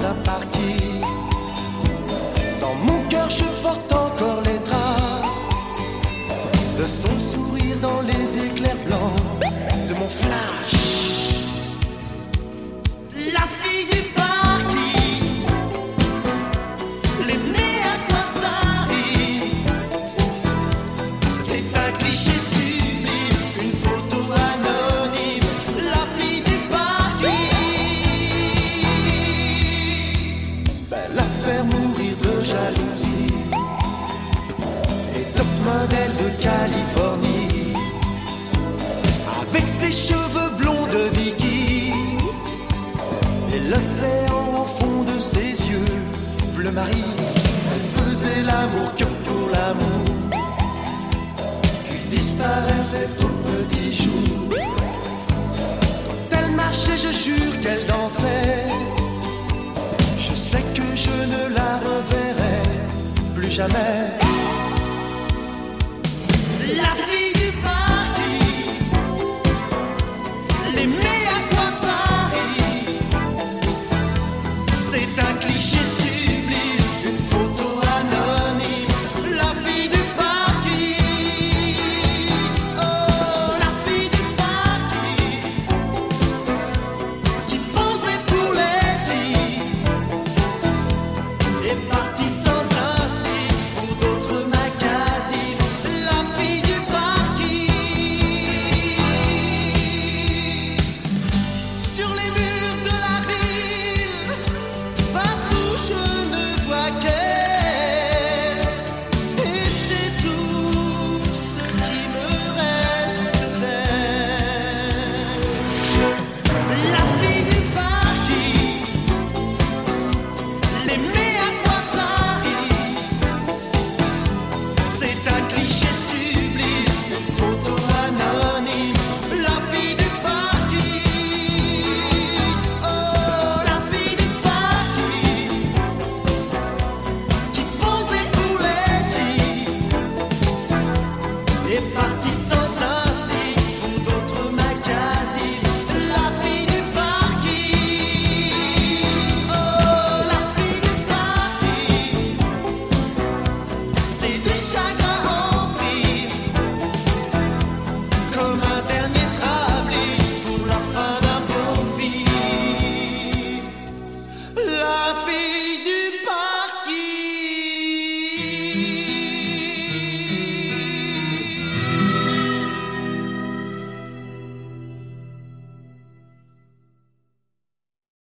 un parking. Dans mon cœur je porte encore les traces de son sourire dans les éclairs blancs de mon flash. La fille du parking, les nez à quoi ça rime. C'est un cliché sublime, une photo anonyme. La fille du parking, belle affaire mourir de jalousie. Et top modèle de Californie, avec ses cheveux blonds de Vicky et l'océan au fond de ses yeux bleu marine. Elle faisait l'amour que pour l'amour, puis disparaissait au petit jour. Quand elle marchait, je jure qu'elle dansait. Je sais que je ne la reverrai plus jamais.